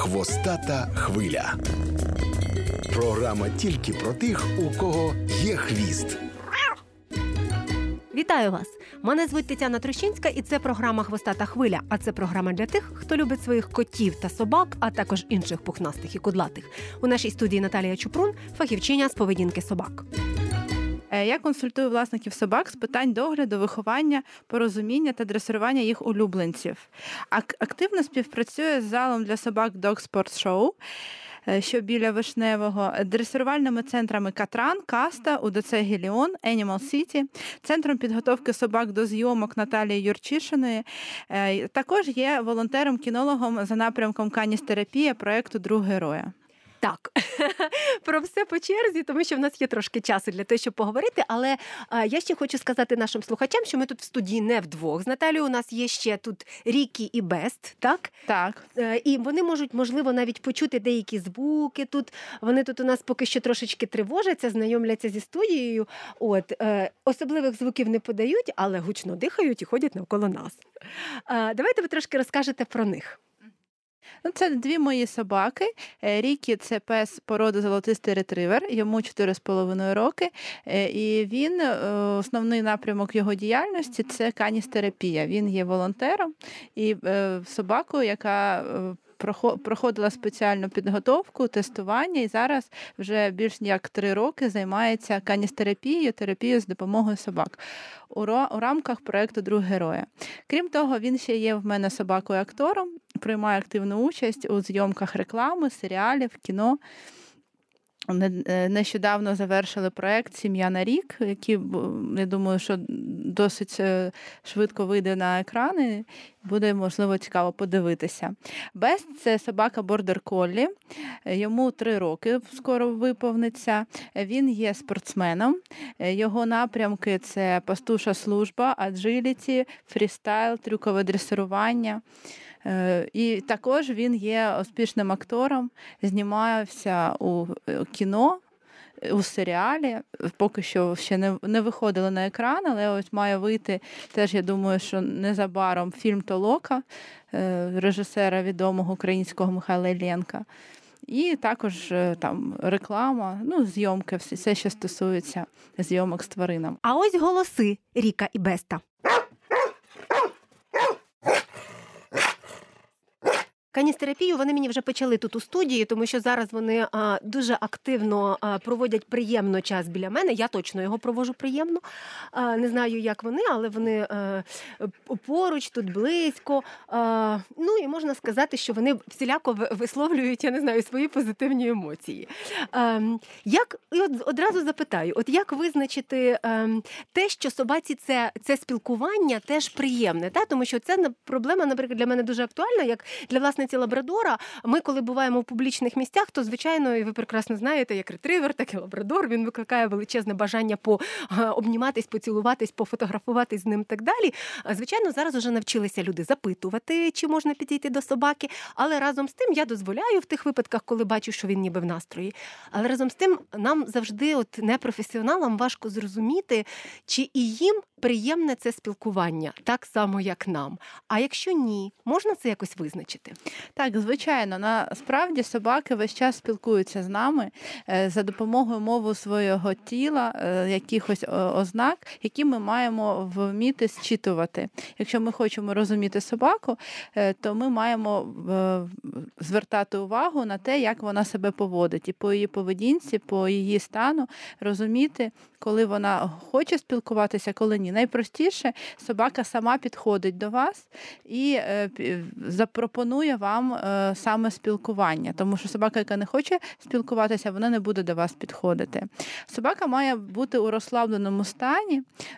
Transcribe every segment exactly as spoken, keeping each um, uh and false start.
Хвостата хвиля. Програма тільки про тих, у кого є хвіст. Вітаю вас! Мене звуть Тетяна Трощинська, і це програма «Хвостата хвиля». А це програма для тих, хто любить своїх котів та собак, а також інших пухнастих і кудлатих. У нашій студії Наталія Чупрун, фахівчиня з поведінки собак. Я консультую власників собак з питань догляду, виховання, порозуміння та дресирування їх улюбленців. Активно співпрацюю з залом для собак Dog Sports Show, що біля Вишневого, дресирувальними центрами Катран, Каста, УДЦ Геліон, Animal City, центром підготовки собак до зйомок Наталії Юрчишиної. Також є волонтером-кінологом за напрямком каністерапія проєкту «Друг героя». Так, про все по черзі, тому що в нас є трошки часу для того, щоб поговорити, але а, я ще хочу сказати нашим слухачам, що ми тут в студії не вдвох. З Наталією у нас є ще тут Рікі і Бест, так? Так. Е, і вони можуть, можливо, навіть почути деякі звуки тут. Вони тут у нас поки що трошечки тривожаться, знайомляться зі студією. От, е, особливих звуків не подають, але гучно дихають і ходять навколо нас. Е, давайте ви трошки розкажете про них. Ну, це дві мої собаки. Рікі – це пес породи золотистий ретривер, йому чотири з половиною роки. І він, основний напрямок його діяльності – це каністерапія. Він є волонтером і собакою, яка проходила спеціальну підготовку, тестування і зараз вже більш як три роки займається каністерапією, терапією з допомогою собак у рамках проєкту «Друг героя». Крім того, він ще є в мене собакою-актором, приймає активну участь у зйомках реклами, серіалів, кіно. Нещодавно завершили проєкт «Сім'я на рік», який, я думаю, що досить швидко вийде на екрани, буде, можливо, цікаво подивитися. Бест – це собака бордер-коллі, йому три роки скоро виповниться. Він є спортсменом, його напрямки – це пастуша служба, аджиліті, фрістайл, трюкове дресирування. І також він є успішним актором, знімався у кіно, у серіалі, поки що ще не, не виходили на екран, але ось має вийти теж, я думаю, що незабаром фільм «Толока» режисера відомого українського Михайла Іллєнка. І також там реклама, ну, зйомки, все, що стосується зйомок з тваринами. А ось голоси Ріка і Беста. Каністерапію вони мені вже почали тут у студії, тому що зараз вони а, дуже активно а, проводять приємно час біля мене. Я точно його проводжу приємно. А, не знаю, як вони, але вони а, поруч, тут близько. А, ну і можна сказати, що вони всіляко висловлюють, я не знаю, свої позитивні емоції. А, як, і от одразу запитаю, от як визначити а, те, що собаці це, це спілкування теж приємне? Та? Тому що це проблема, наприклад, для мене дуже актуальна, як для власне лабрадора. Ми, коли буваємо в публічних місцях, то, звичайно, і ви прекрасно знаєте, як ретривер, так і лабрадор, він викликає величезне бажання пообніматись, поцілуватись, пофотографуватись з ним і так далі. Звичайно, зараз вже навчилися люди запитувати, чи можна підійти до собаки, але разом з тим я дозволяю в тих випадках, коли бачу, що він ніби в настрої. Але разом з тим нам завжди, от непрофесіоналам, важко зрозуміти, чи і їм приємне це спілкування, так само, як нам. А якщо ні, можна це якось визначити? Так, звичайно. Насправді собаки весь час спілкуються з нами за допомогою мови свого тіла, якихось ознак, які ми маємо вміти зчитувати. Якщо ми хочемо розуміти собаку, то ми маємо звертати увагу на те, як вона себе поводить. І по її поведінці, по її стану розуміти, коли вона хоче спілкуватися, коли ні. Найпростіше, собака сама підходить до вас і запропонує вам саме спілкування. Тому що собака, яка не хоче спілкуватися, вона не буде до вас підходити. Собака має бути у розслабленому стані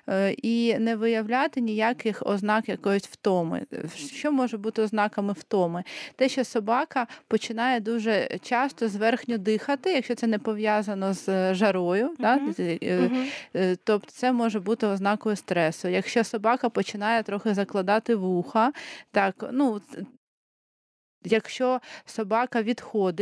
і не виявляти ніяких ознак якоїсь втоми. Що може бути ознаками втоми? Те, що собака починає дуже часто зверхньо дихати, якщо це не пов'язано з жарою, uh-huh. так? Uh-huh. Тобто це може бути ознакою стресу. Якщо собака починає трохи закладати вуха, так, ну, якщо собака відходить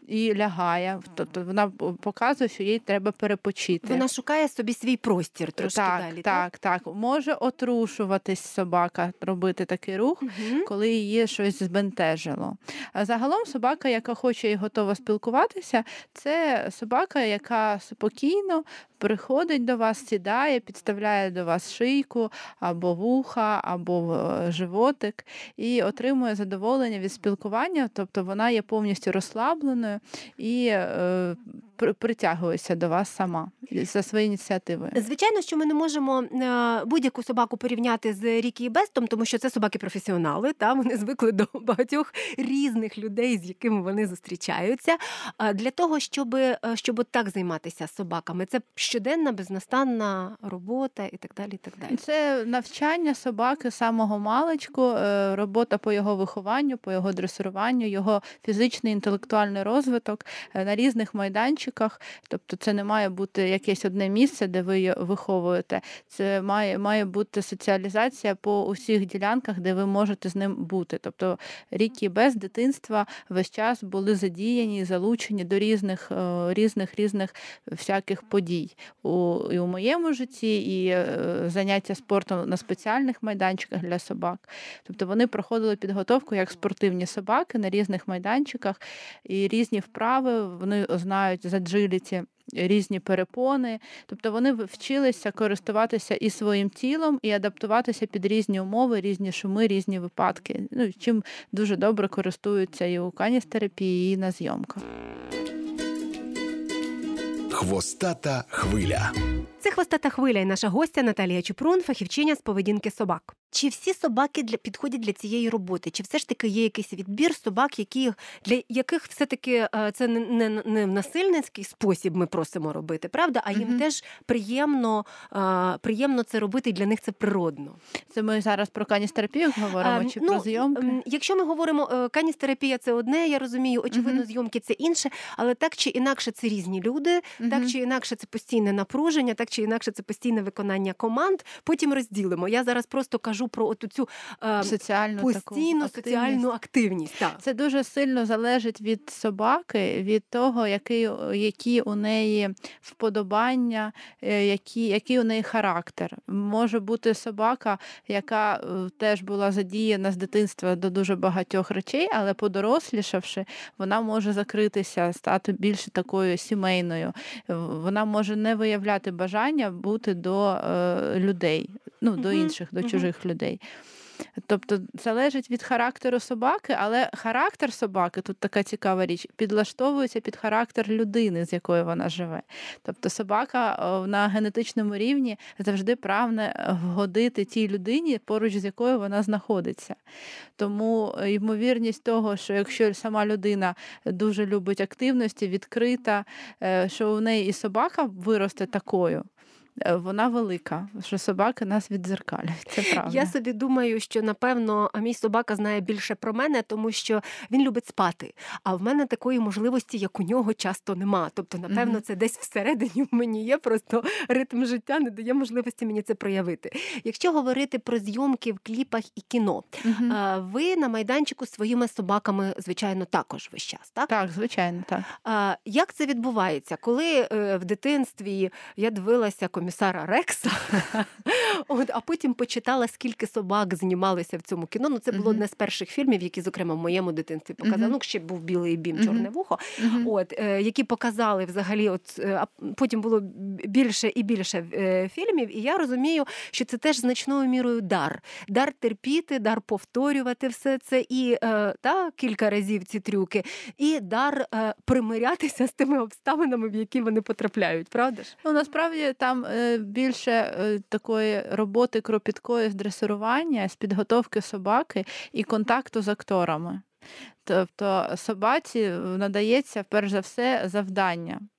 і лягає. Тобто вона показує, що їй треба перепочити. Вона шукає собі свій простір трошки так, далі. Так, так, так. Може отрушуватись собака, робити такий рух, Угу. коли її щось збентежило. А загалом собака, яка хоче і готова спілкуватися, це собака, яка спокійно приходить до вас, сідає, підставляє до вас шийку, або вуха, або животик, і отримує задоволення від спілкування, тобто вона є повністю розслабленою і е, притягується до вас сама за свої ініціативи. Звичайно, що ми не можемо е, будь-яку собаку порівняти з Рікі і Бестом, тому що це собаки-професіонали, та вони звикли до багатьох різних людей, з якими вони зустрічаються. Е, для того, щоб, щоб так займатися собаками, це щоденна, безнастанна робота і так далі. І так далі. Це навчання собаки з самого маличку, робота по його вихованню, по його дресируванню, його фізичний, інтелектуальний розвиток на різних майданчиках. Тобто це не має бути якесь одне місце, де ви виховуєте. Це має, має бути соціалізація по усіх ділянках, де ви можете з ним бути. Тобто Рікі і Бест з дитинства весь час були задіяні, залучені до різних, різних, різних всяких подій. У, і у моєму житті, і заняття спортом на спеціальних майданчиках для собак. Тобто вони проходили підготовку як спортивні собаки на різних майданчиках, і різні вправи, вони знають з аджиліті, різні перепони. Тобто вони вчилися користуватися і своїм тілом, і адаптуватися під різні умови, різні шуми, різні випадки. Ну, чим дуже добре користуються і у каністерапії, і на зйомках. Хвостата хвиля. Це «Хвостата хвиля» і наша гостя Наталія Чупрун, фахівчиня з поведінки собак. Чи всі собаки для підходять для цієї роботи? Чи все ж таки є якийсь відбір собак, які, для яких все-таки це не, не, не в насильницький спосіб ми просимо робити, правда? А їм mm-hmm. теж приємно, приємно це робити, і для них це природно. Це ми зараз про каністерапію говоримо, а, чи ну, про зйомки? Якщо ми говоримо, каністерапія – це одне, я розумію, очевидно, mm-hmm. зйомки – це інше, але так чи інакше це різні люди, mm-hmm. так чи інакше це постійне напруження, так чи інакше це постійне виконання команд. Потім розділимо. Я зараз просто кажу про оту цю е, соціальну постійну таку соціальну активність. Так. Це дуже сильно залежить від собаки, від того, який, які у неї вподобання, які, який у неї характер. Може бути собака, яка теж була задіяна з дитинства до дуже багатьох речей, але подорослішавши, вона може закритися, стати більш такою сімейною. Вона може не виявляти бажання бути до е, людей, ну, до інших, до чужих людей. Тобто залежить від характеру собаки, але характер собаки, тут така цікава річ, підлаштовується під характер людини, з якою вона живе. Тобто собака на генетичному рівні завжди прагне вгодити тій людині, поруч з якою вона знаходиться. Тому ймовірність того, що якщо сама людина дуже любить активності, відкрита, що у неї і собака виросте такою, вона велика, що собаки нас віддзеркалюють. Це правда. Я собі думаю, що, напевно, мій собака знає більше про мене, тому що він любить спати. А в мене такої можливості, як у нього, часто нема. Тобто, напевно, mm-hmm. це десь всередині в мені є, просто ритм життя не дає можливості мені це проявити. Якщо говорити про зйомки в кліпах і кіно, mm-hmm. ви на майданчику з своїми собаками, звичайно, також весь час, так? Так, звичайно, так. Як це відбувається? Коли в дитинстві я дивилася комісара Рекса, от, а потім почитала, скільки собак знімалися в цьому кіно. Ну, це було uh-huh. одне з перших фільмів, які, зокрема, в моєму дитинстві показали. Uh-huh. Ну, ще був «Білий бім, uh-huh. чорне вухо», uh-huh. от, е, які показали взагалі, от, е, а потім було більше і більше е, фільмів, і я розумію, що це теж значною мірою дар. Дар терпіти, дар повторювати все це і е, та, кілька разів ці трюки, і дар е, примирятися з тими обставинами, в які вони потрапляють, правда ж? Ну, насправді, там більше такої роботи кропіткої з дресирування, з підготовки собаки і контакту з акторами. Тобто собаці надається, перш за все, завдання.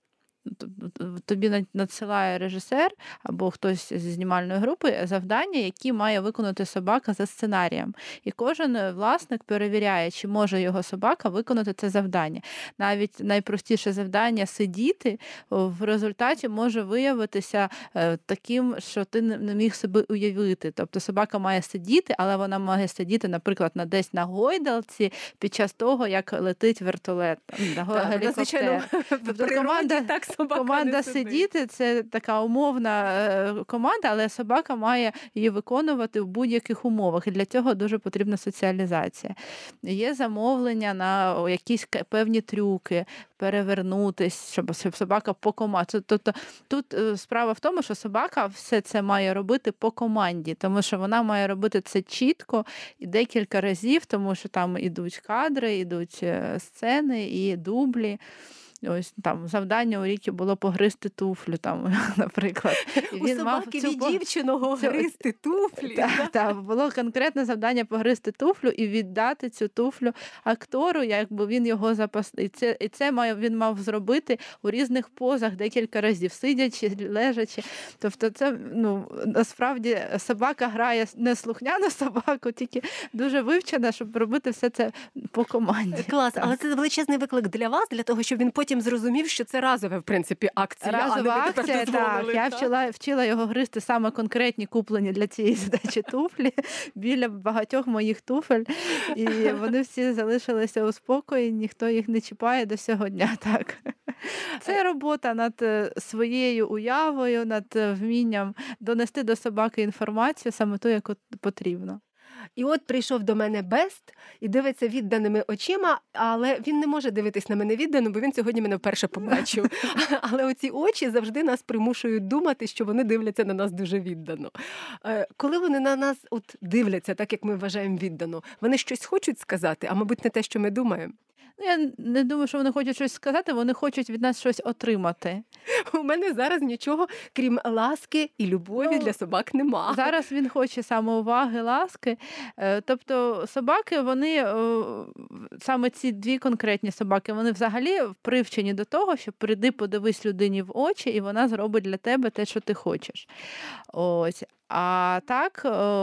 тобі надсилає режисер або хтось зі знімальної групи завдання, які має виконати собака за сценарієм. І кожен власник перевіряє, чи може його собака виконати це завдання. Навіть найпростіше завдання сидіти в результаті може виявитися таким, що ти не міг себе уявити. Тобто собака має сидіти, але вона має сидіти, наприклад, на десь на гойдалці під час того, як летить вертолет, на гелікоптер. Тобто команда, так команда сидіти – це така умовна команда, але собака має її виконувати в будь-яких умовах. І для цього дуже потрібна соціалізація. Є замовлення на якісь певні трюки, перевернутись, щоб, щоб собака по команді. Тобто тут справа в тому, що собака все це має робити по команді, тому що вона має робити це чітко і декілька разів, тому що там ідуть кадри, ідуть сцени і дублі. Ось там завдання у Рікі було погризти туфлю, там, наприклад. І у він собаки від дівчиного гризти туфлі. Так, так, та, було конкретне завдання погризти туфлю і віддати цю туфлю актору, якби він його запас. І це, і це має, він мав зробити у різних позах декілька разів, сидячи, лежачи. Тобто це, ну, насправді собака грає не слухняну собаку, тільки дуже вивчена, щоб робити все це по команді. Клас, так. Але це величезний виклик для вас, для того, щоб він потім Потім зрозумів, що це разове, в принципі, акція. Разова а не акція, так. Я вчила, вчила його гризти саме конкретні куплені для цієї задачі туфлі біля багатьох моїх туфель. І вони всі залишилися у спокої, ніхто їх не чіпає до сього дня. Так. Це робота над своєю уявою, над вмінням донести до собаки інформацію саме ту, яку потрібно. І от прийшов до мене Бест і дивиться відданими очима, але він не може дивитись на мене віддано, бо він сьогодні мене вперше побачив. Але оці очі завжди нас примушують думати, що вони дивляться на нас дуже віддано. Коли вони на нас от дивляться, так як ми вважаємо віддано, вони щось хочуть сказати, а мабуть не те, що ми думаємо. Ну, я не думаю, що вони хочуть щось сказати, вони хочуть від нас щось отримати. У мене зараз нічого, крім ласки і любові, ну, для собак нема. Зараз він хоче саме уваги, ласки. Тобто собаки, вони, саме ці дві конкретні собаки, вони взагалі привчені до того, що прийди, подивись людині в очі, і вона зробить для тебе те, що ти хочеш. Ось. А так,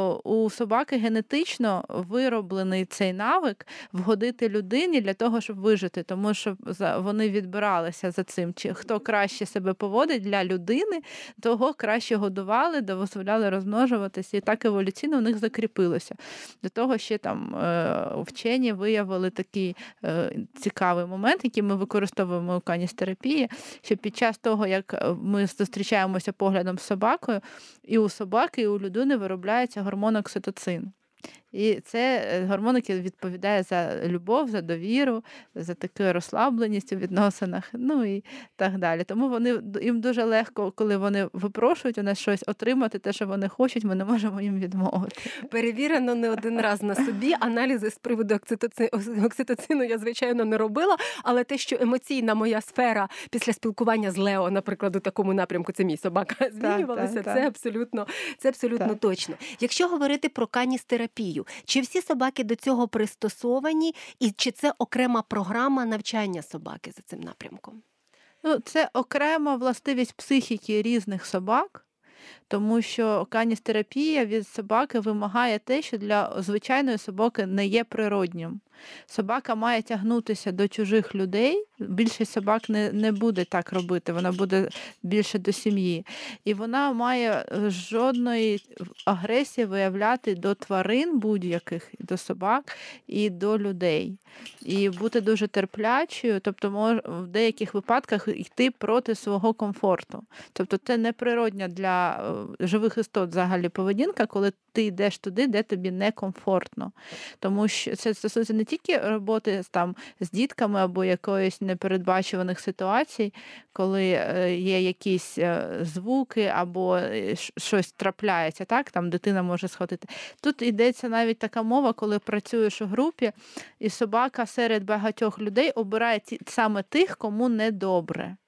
у собаки генетично вироблений цей навик вгодити людині для того, щоб вижити, тому що вони відбиралися за цим. Чи хто краще себе поводить для людини, того краще годували, дозволяли розмножуватися, і так еволюційно в них закріпилося. До того ще там вчені виявили такий цікавий момент, який ми використовуємо у каністерапії, що під час того, як ми зустрічаємося поглядом з собакою, і у собаки, і у людини виробляється гормон окситоцин. І це гормон, який відповідає за любов, за довіру, за таку розслабленість у відносинах, ну і так далі. Тому вони, їм дуже легко, коли вони випрошують у нас щось, отримати те, що вони хочуть, ми не можемо їм відмовити. Перевірено не один раз на собі. Аналізи з приводу окситоцину, окситоцину я, звичайно, не робила, але те, що емоційна моя сфера після спілкування з Лео, наприклад, у такому напрямку, це мій собака, змінювалася, так, так, це так. абсолютно, це абсолютно так. точно. Якщо говорити про каністерапію, чи всі собаки до цього пристосовані, і чи це окрема програма навчання собаки за цим напрямком? Ну, це окрема властивість психіки різних собак, тому що каністерапія від собаки вимагає те, що для звичайної собаки не є природнім. Собака має тягнутися до чужих людей, більшість собак не, не буде так робити, вона буде більше до сім'ї. І вона має жодної агресії виявляти до тварин будь-яких, до собак і до людей. І бути дуже терплячою, тобто може в деяких випадках йти проти свого комфорту. Тобто це неприродня для живих істот взагалі поведінка, коли ти йдеш туди, де тобі некомфортно. Тому що це стосується не тільки роботи там, з дітками або якоїсь непередбачуваних ситуацій, коли є якісь звуки або щось трапляється, так? Там дитина може схватити. Тут йдеться навіть така мова, коли працюєш у групі, і собака серед багатьох людей обирає ті, саме тих, кому недобре.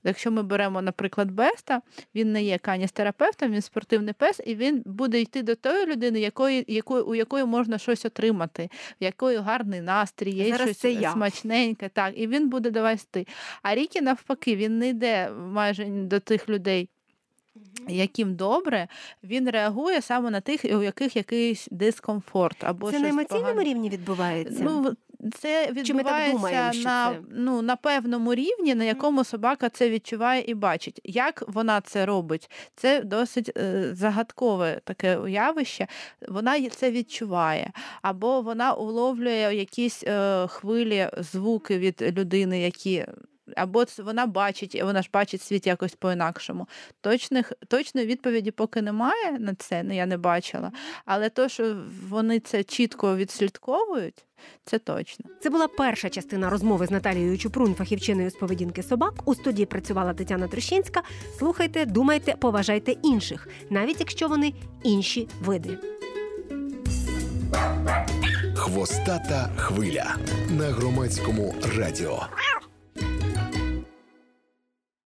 Якщо ми беремо, наприклад, Беста, він не є каністерапевтом, він спортивний пес, і він буде йти до тої людини, якої, якої, у якої можна щось отримати, в якої гарний настрій, є Зараз щось це я. смачненьке, так, і він буде довести. А Рікі навпаки, він не йде майже до тих людей, яким добре, він реагує саме на тих, у яких якийсь дискомфорт. Або Це щось на емоційному погане. рівні відбувається? Ну, це Чи ми так відбувається думаємо, що на, це? ну, на певному рівні, на якому собака це відчуває і бачить. Як вона це робить? Це досить е, загадкове таке явище. Вона це відчуває. Або вона уловлює якісь е, хвилі, звуки від людини, які... Або вона бачить, вона ж бачить світ якось по-інакшому. Точних, точної відповіді поки немає на це, я не бачила. Але то, що вони це чітко відслідковують, це точно. Це була перша частина розмови з Наталією Чупрун, фахівчиною з поведінки собак. У студії працювала Тетяна Трощинська. Слухайте, думайте, поважайте інших, навіть якщо вони інші види. Хвостата хвиля на Громадському радіо.